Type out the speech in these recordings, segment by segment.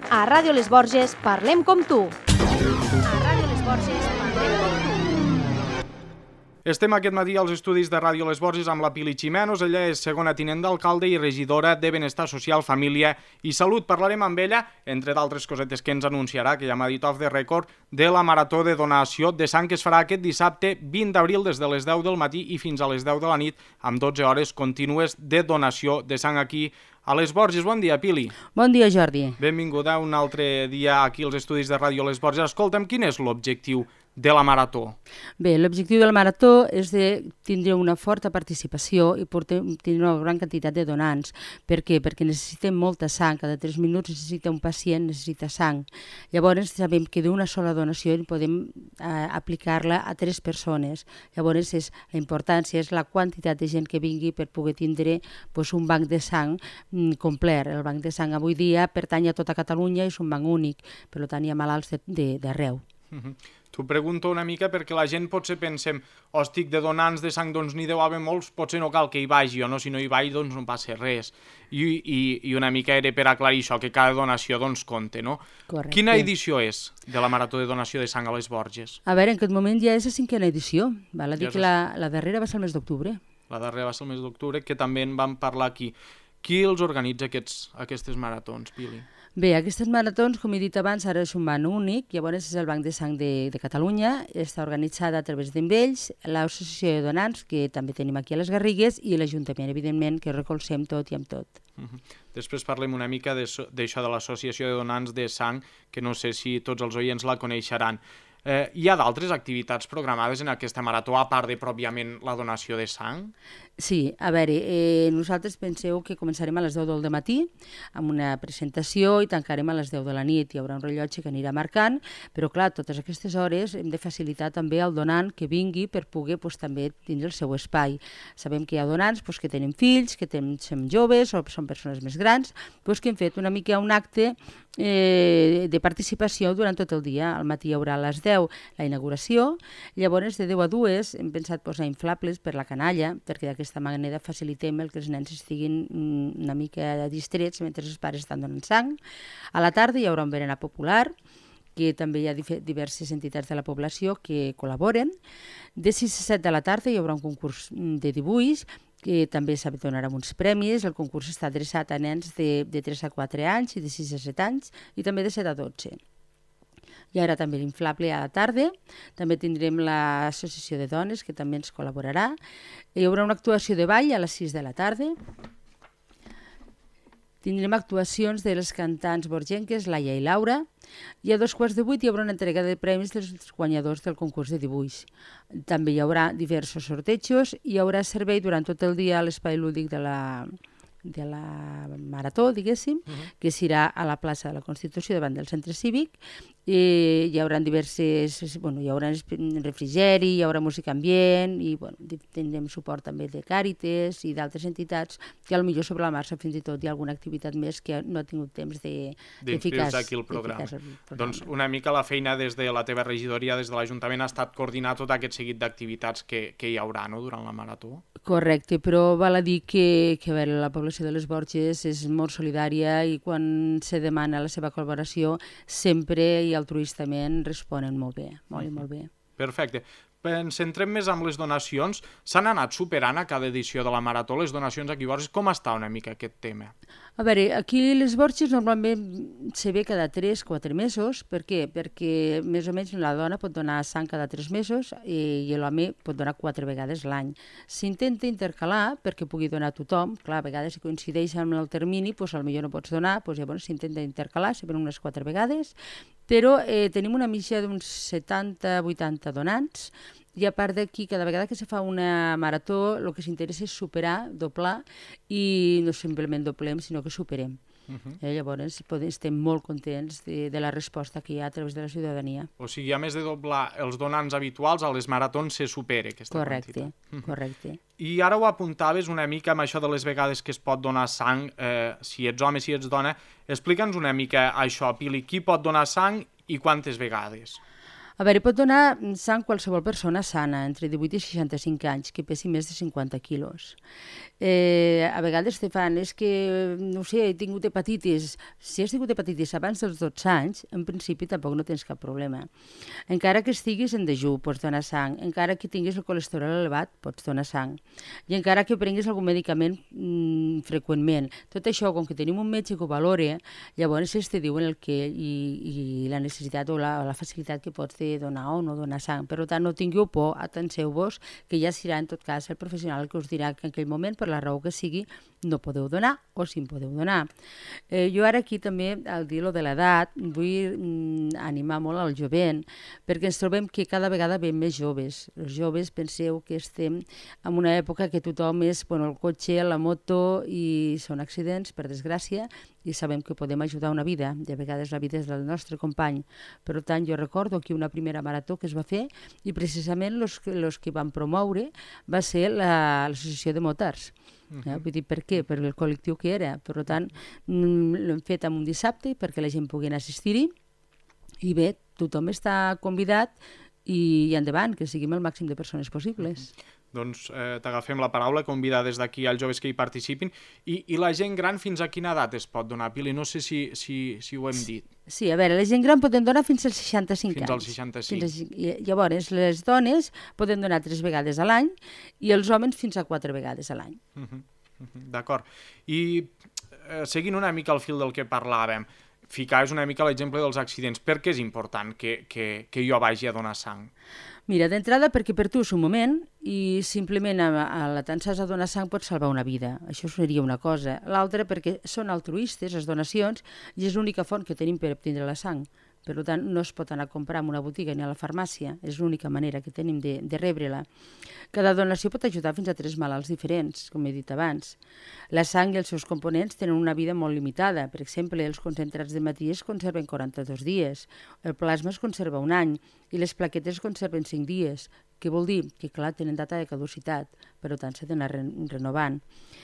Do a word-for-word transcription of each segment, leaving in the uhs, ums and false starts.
A Ràdio Les Borges parlem com tu. A Ràdio Les Borges parlem com tu. Estem aquest matí als estudis de Ràdio Les Borges amb la Pili Ximenos. Ella és segona tinent d'alcalde i regidora de Benestar Social, Família i Salut. Parlarem amb ella, entre d'altres cosetes que ens anunciarà, que ja m'ha dit off the record, de la Marató de Donació de Sang que es farà aquest dissabte vint d'abril des de les deu del matí i fins a les deu de la nit amb dotze hores contínues de donació de sang aquí a Les Borges. Bon dia, Pili. Bon dia, Jordi. Benvinguda un altre dia aquí als estudis de Ràdio Les Borges. Escolta'm, quin és l'objectiu de la Marató? Bé, l'objectiu de la Marató és de tindre una forta participació i tindre una gran quantitat de donants. Per què? Perquè necessitem molta sang. Cada tres minuts necessita un pacient, necessita sang. Llavors sabem que d'una sola donació podem eh, aplicar-la a tres persones. Llavors és, la importància és la quantitat de gent que vingui per poder tindre pues, un banc de sang mm, complet. El banc de sang avui dia pertany a tota Catalunya i és un banc únic. Per tant, hi ha malalts d'arreu. Uh-huh. T'ho pregunto una mica perquè la gent potser pensem, oh, estic de donants de sang, doncs n'hi deu haver molts, potser no cal que hi vagi, o no, si no hi vaig, doncs no passa res. I, i, i una mica era per aclarir això, que cada donació doncs compte, no? Correcte. Quina edició és de la Marató de Donació de Sang a Les Borges? A veure, en aquest moment ja és la cinquena edició. Val a dir Ja que la, la darrera va ser el mes d'octubre. La darrera va ser el mes d'octubre, que també en vam parlar aquí. Qui els organitza aquests, aquestes maratons, Pili? Bé, aquestes maratons, com he dit abans, ara és un banc únic, llavors és el Banc de Sang de, de Catalunya, està organitzada a través d'Envells, l'Associació de Donants, que també tenim aquí a les Garrigues, i l'Ajuntament, evidentment, que recolzem tot i amb tot. Uh-huh. Després parlem una mica d'això de, de l'Associació de Donants de Sang, que no sé si tots els oients la coneixeran. Eh, hi ha d'altres activitats programades en aquesta marató, a part de pròpiament la donació de sang? Sí, a veure, eh, nosaltres penseu que començarem a les deu del matí amb una presentació i tancarem a les deu de la nit. Hi haurà un rellotge que anirà marcant, però clar, totes aquestes hores hem de facilitar també al donant que vingui per poder pues, també tindre el seu espai. Sabem que hi ha donants pues, que tenen fills, que tenen, som joves o són persones més grans, pues, que hem fet una mica un acte eh, de participació durant tot el dia. Al matí hi haurà a les deu la inauguració, llavors de deu a dues hem pensat posar inflables per la canalla, perquè d'aquesta manera facilitem el que els nens estiguin una mica distrets mentre els pares estan donant sang. A la tarda hi haurà un berenar popular, que també hi ha diverses entitats de la població que col·laboren. De sis a set de la tarda hi haurà un concurs de dibuix, que també s'ha de donar uns premis. El concurs està adreçat a nens de, de tres a quatre anys i de sis a set anys i també de set a dotze. Hi haurà també l'inflable a la tarda, també tindrem l'associació de dones que també ens col·laborarà. Hi haurà una actuació de ball a les sis de la tarda. Tindrem actuacions de les cantants borgenques, Laia i Laura, i a dos quarts de vuit hi haurà una entrega de premis dels guanyadors del concurs de dibuix. També hi haurà diversos sortejos, hi haurà servei durant tot el dia a l'espai lúdic de la... de la Marató, diguéssim, uh-huh. que serà a la plaça de la Constitució davant del centre cívic. I hi haurà diverses, bueno, hi haurà refrigeri, hi haurà música ambient i bueno, tindrem suport també de Càritas i d'altres entitats que potser sobre la marxa fins i tot hi ha alguna activitat més que no ha tingut temps de, d'inscriure-se aquí al programa. programa. Doncs una mica la feina des de la teva regidoria, des de l'Ajuntament, ha estat coordinar tot aquest seguit d'activitats que, que hi haurà no, durant la Marató. Correcte, però val a dir que, que a veure, la població de Les Borges és molt solidària i quan se demana la seva col·laboració sempre i altruistament responen molt bé, molt i molt bé. Perfecte. Ens centrem més amb les donacions. S'han anat superant a cada edició de la Marató les donacions aquí a Borges. Com està una mica aquest tema? A veure, aquí a Les Borges normalment se ve cada tres o quatre mesos. Per què? Perquè més o menys la dona pot donar sang cada tres mesos i, i l'home pot donar quatre vegades l'any. S'intenta intercalar perquè pugui donar a tothom. Clar, a vegades si coincideix amb el termini, doncs potser no pots donar, doncs llavors s'intenta intercalar, sempre unes quatre vegades. Però eh, tenim una mitja d'uns setanta a vuitanta donants i a part d'aquí, cada vegada que se fa una marató, el que s'interessa és superar, doblar, i no simplement doblem, sinó que superem. Uh-huh. eh, llavors podem, estem molt contents de, de la resposta que hi ha a través de la ciutadania. O sigui, a més de doblar els donants habituals, a les maratons se supera aquesta correcte, quantitat. Uh-huh. Correcte. I ara ho apuntaves una mica amb això de les vegades que es pot donar sang, eh, si ets home, si ets dona. Explica'ns una mica això, Pili, qui pot donar sang i quantes vegades? A A veure, pot donar sang qualsevol persona sana, entre divuit i seixanta-cinc anys, que pesi més de cinquanta quilos. Eh, a vegades te fan, és que, no sé, he tingut hepatitis. Si has tingut hepatitis abans dels dotze anys, en principi tampoc no tens cap problema. Encara que estiguis en dejú, pots donar sang. Encara que tinguis el colesterol elevat, pots donar sang. I encara que prenguis algun medicament mmm, freqüentment. Tot això, com que tenim un metge que ho valore, llavors ells te diuen el que i, i la necessitat o la, la facilitat que pots de donar o no donar sang. Per tant, no tingueu por, atenseu-vos, que ja serà en tot cas el professional que us dirà que en aquell moment, per la raó que sigui, no podeu donar o si en podeu donar. Eh, jo ara aquí també, al dir lo de l'edat, vull mm, animar molt al jovent, perquè ens trobem que cada vegada veiem més joves. Els joves penseu que estem en una època que tothom és bueno, el cotxe, la moto i són accidents, per desgràcia, i sabem que podem ajudar una vida, i a vegades la vida és del nostre company. Per tant, jo recordo aquí una primera marató que es va fer i precisament els que van promoure va ser l'associació de motars. Eh? Vull dir, per què? Per el col·lectiu que era. Per tant, l'hem fet en un dissabte perquè la gent pugui assistir-hi i bé, tothom està convidat i endavant, que siguin el màxim de persones possibles. Doncs eh, t'agafem la paraula, convidar des d'aquí als joves que hi participin. I, I la gent gran fins a quina edat es pot donar, Pili? No sé si, si, si ho hem dit. Sí, a veure, la gent gran poden donar fins als seixanta-cinc fins anys. Fins als seixanta-cinc. Fins a, llavors, les dones poden donar tres vegades a l'any i els homes fins a quatre vegades a l'any. Uh -huh, uh -huh, d'acord. I eh, seguint una mica el fil del que parlàvem, ficaves una mica l'exemple dels accidents. Per què és important que, que, que jo vagi a donar sang? Mira, d'entrada perquè per tu és un moment i simplement a, a la tances a donar sang pots salvar una vida. Això seria una cosa. L'altra perquè són altruistes, les donacions, i és l'única font que tenim per obtenir la sang. Per tant, no es pot anar a comprar en una botiga ni a la farmàcia. És l'única manera que tenim de, de rebre-la. Cada donació pot ajudar fins a tres malalts diferents, com he dit abans. La sang i els seus components tenen una vida molt limitada. Per exemple, els concentrats de matí es conserven quaranta-dos dies, el plasma es conserva un any i les plaquetes es conserven cinc dies. Què vol dir? Que, clar, tenen data de caducitat, per tant, s'ha d'anar renovant.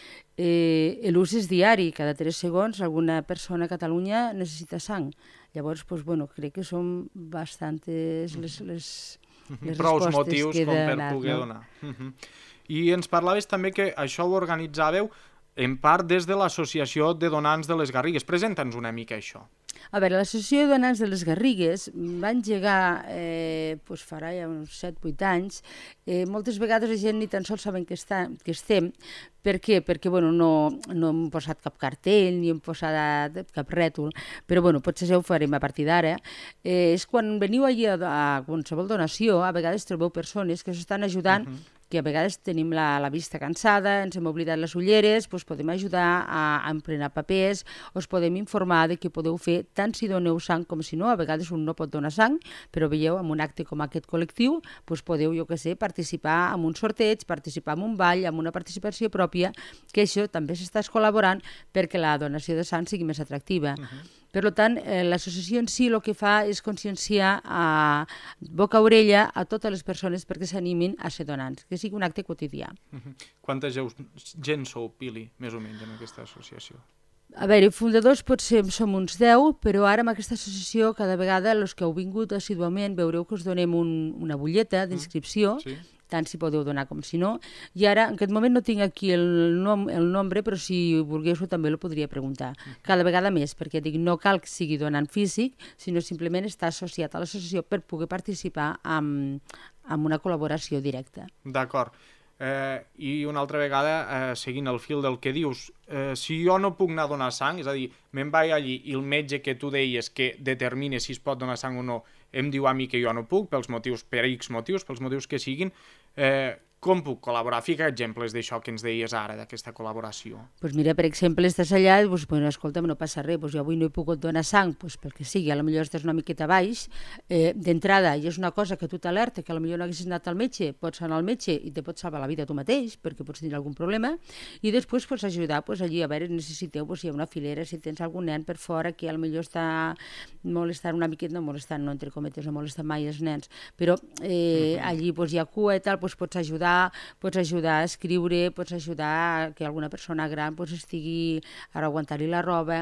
Eh, L'ús és diari, cada tres segons alguna persona a Catalunya necessita sang. Llavors, doncs, bueno, crec que són bastantes les, les, les prou respostes motius que he com per donat, poder no? donar. Uh -huh. I ens parlaves també que això ho organitzàveu en part des de l'Associació de Donants de les Garrigues. Presenta'ns una mica això. A veure, l'Associació de Donants de les Garrigues va engegar, eh, doncs farà ja uns set vuit anys. Eh, moltes vegades la gent ni tan sols saben que, està, que estem. Per què? Perquè bueno, no, no hem posat cap cartell ni hem posat cap rètol, però bueno, potser ja ho farem a partir d'ara. Eh, és quan veniu allà a, a qualsevol donació, a vegades trobeu persones que s'estan ajudant, uh -huh. que a vegades tenim la, la vista cansada, ens hem oblidat les ulleres, doncs podem ajudar a, a emplenar papers, us podem informar de què podeu fer, tant si doneu sang com si no. A vegades un no pot donar sang, però veieu, en un acte com aquest col·lectiu, doncs podeu, jo què sé, participar en un sorteig, participar en un ball, en una participació pròpia, que això també s'està col·laborant perquè la donació de sang sigui més atractiva. Uh -huh. Per tant, eh, l'associació en si el que fa és conscienciar a boca a orella a totes les persones perquè s'animin a ser donants, que sigui un acte quotidià. Uh -huh. Quanta gent sou, Pili, més o menys, en aquesta associació? A veure, fundadors potser som uns deu, però ara amb aquesta associació cada vegada els que heu vingut assiduament veureu que us donem un, una butlleta d'inscripció, mm, sí. tant si podeu donar com si no. I ara, en aquest moment no tinc aquí el, nom, el nombre, però si volguéssiu també el podria preguntar. Cada vegada més, perquè dic, no cal que sigui donant físic, sinó simplement estar associat a l'associació per poder participar en, en una col·laboració directa. D'acord. Eh, I una altra vegada, eh, seguint el fil del que dius, eh, si jo no puc anar a donar sang, és a dir, me'n vaig allí i el metge que tu deies que determina si es pot donar sang o no em diu a mi que jo no puc, pels motius, per X motius, pels motius que siguin, eh, com puc col·laborar? Fica exemples d'això que ens deies ara, d'aquesta col·laboració. Doncs pues mira, per exemple, estàs allà i dius, bueno, escolta'm, no passa res, pues jo avui no he pogut donar sang, pues pel que sigui, potser estàs una miqueta baix, eh, d'entrada, i és una cosa que tu t'alerta, que potser no haguessis anat al metge, pots anar al metge i te pots salvar la vida tu mateix, perquè pots tenir algun problema, i després pots ajudar, pues, allí, a veure, necessiteu, pues, si hi ha una filera, si tens algun nen per fora que potser està molestant una miqueta, no molestant, no entre cometes, no molestant mai els nens, però eh, allí pues, hi ha cua i tal, pues, pots ajudar, pots ajudar a escriure, pots ajudar a que alguna persona gran pues, estigui a aguantar-li la roba.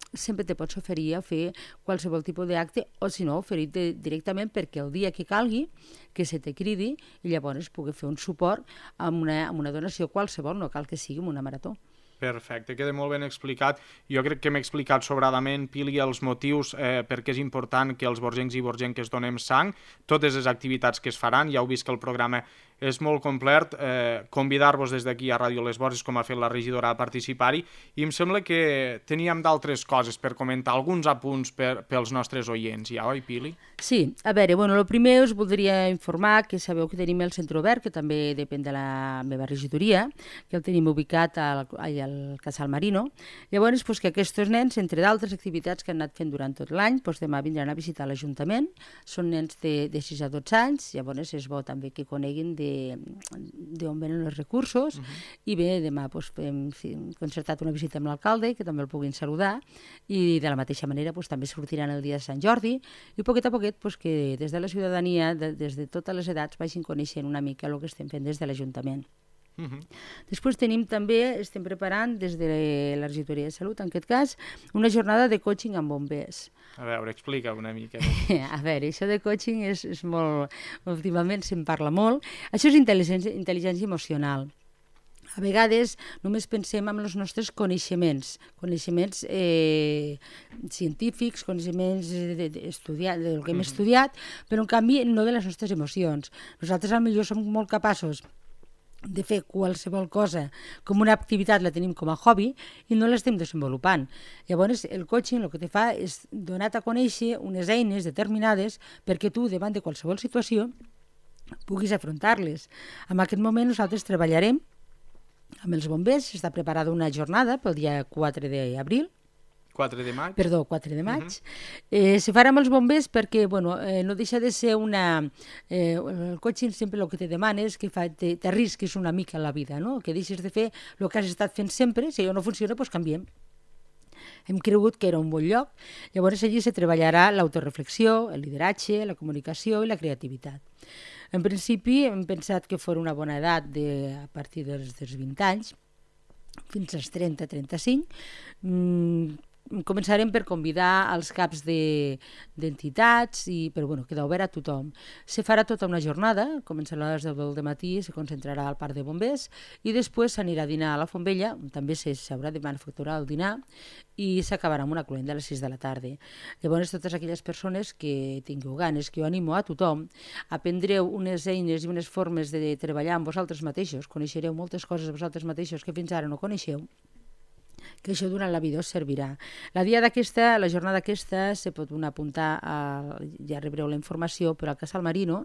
sempre te pots oferir a fer qualsevol tipus d'acte o, si no, oferir-te directament perquè el dia que calgui, que se te cridi i llavors pugui fer un suport amb una, amb una donació qualsevol, no cal que sigui una marató. Perfecte, queda molt ben explicat. Jo crec que m'he explicat sobradament, Pili, els motius eh, perquè és important que els borgencs i borgenques donem sang, totes les activitats que es faran, ja heu vist que el programa és molt complet, eh, convidar-vos des d'aquí a Ràdio Les Borges, com ha fet la regidora, a participar-hi, i em sembla que teníem d'altres coses per comentar, alguns apunts per, pels nostres oients, ja, oi, Pili? Sí, a veure, bueno, el primer us voldria informar que sabeu que tenim el centre obert, que també depèn de la meva regidoria, que el tenim ubicat al, al Casal Marino. Llavors, pues, que aquests nens, entre d'altres activitats que han anat fent durant tot l'any, pues, demà vindran a visitar l'Ajuntament, són nens de, de sis a dotze anys, llavors és bo també que coneguin de d'on venen els recursos, uh-huh. I bé, demà pues, hem concertat una visita amb l'alcalde, que també el puguin saludar, i de la mateixa manera pues, també sortiran el dia de Sant Jordi, i poquet a poquet pues, que des de la ciutadania, de, des de totes les edats, vagin coneixent una mica el que estem fent des de l'Ajuntament. Uh-huh. Després tenim també, estem preparant des de la regidoria de Salut, en aquest cas, una jornada de coaching amb bombers. A veure, explica una mica. A veure, això de coaching és, és molt... Últimament se'n parla molt. Això és intel·ligència, intel·ligència emocional. A vegades només pensem en els nostres coneixements, coneixements eh, científics, coneixements de, de, estudiat, del que hem uh-huh. estudiat, però en canvi no de les nostres emocions. Nosaltres potser som molt capaços de fer qualsevol cosa com una activitat, la tenim com a hobby i no l'estem desenvolupant. Llavors el coaching el que te fa és donar-te a conèixer unes eines determinades perquè tu davant de qualsevol situació puguis afrontar-les. En aquest moment nosaltres treballarem amb els bombers, està preparada una jornada pel dia quatre d'abril, quatre de maig? Perdó, quatre de maig. Uh-huh. eh, se farà amb els bombers perquè bueno, eh, no deixa de ser una... Eh, el coaching sempre el que te demana és que t'arrisquis una mica a la vida, no? Que deixis de fer el que has estat fent sempre, si allò no funciona, doncs canviem. Hem cregut que era un bon lloc, llavors allí se treballarà l'autoreflexió, el lideratge, la comunicació i la creativitat. En principi hem pensat que fos una bona edat de, a partir dels, dels vint anys, fins als trenta a trenta-cinc. Mm, Començarem per convidar els caps d'entitats, de, i, però bueno, queda obert a tothom. Se farà tota una jornada, començarà a les deu del matí, se concentrarà al parc de bombers i després s'anirà a dinar a la Font Vella, on també s'haurà de manufacturar el dinar, i s'acabarà amb una cloenda a les sis de la tarda. Llavors, totes aquelles persones que tingueu ganes, que jo animo a tothom, aprendreu unes eines i unes formes de treballar amb vosaltres mateixos, coneixereu moltes coses vosaltres mateixos que fins ara no coneixeu, que això durant la vida us servirà. La dia d'aquesta, la jornada aquesta, se pot apuntar, a, ja rebreu la informació, però al Casal Marino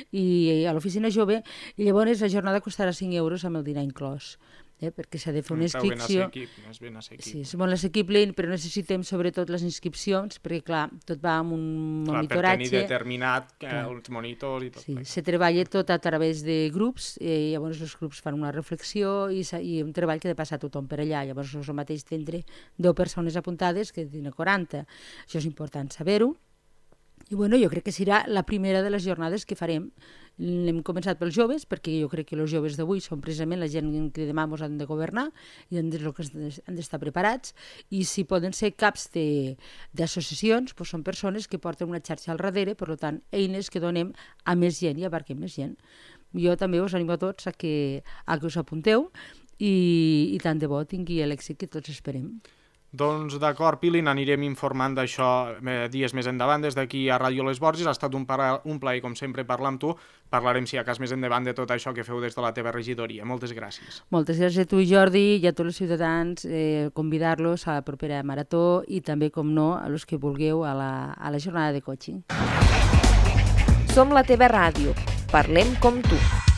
i a l'oficina jove, i llavors la jornada costarà cinc euros amb el dinar inclòs. Eh, perquè s'ha de fer una inscripció. És ben assequible. Sí, és molt assequible, però necessitem sobretot les inscripcions, perquè clar, tot va amb un clar, monitoratge. Per tenir determinat eh, els monitors i tot. Sí, se treballa tot a través de grups, i llavors els grups fan una reflexió i, i un treball que ha de passar tothom per allà. Llavors no és el mateix tindre deu persones apuntades que tindre quaranta. Això és important saber-ho. I bueno, jo crec que serà la primera de les jornades que farem. Hem començat pels joves, perquè jo crec que els joves d'avui són precisament la gent que demà ens han de governar i han d'estar preparats, i si poden ser caps d'associacions, doncs són persones que porten una xarxa al darrere, per tant, eines que donem a més gent i abarquem més gent. Jo també us animo a tots a que, a que us apunteu i, i tant de bo tingui l'èxit que tots esperem. Doncs d'acord, Pili, n'anirem informant d'això eh, dies més endavant des d'aquí a Ràdio Les Borges. Ha estat un, para, un plaer, com sempre, parlar amb tu. Parlarem, si hi ha cas més endavant, de tot això que feu des de la teva regidoria. Moltes gràcies. Moltes gràcies a tu, Jordi, i a tots els ciutadans, eh, convidar-los a la propera marató i també, com no, a los que vulgueu a la, a la jornada de coaching. Som la teva ràdio. Parlem com tu.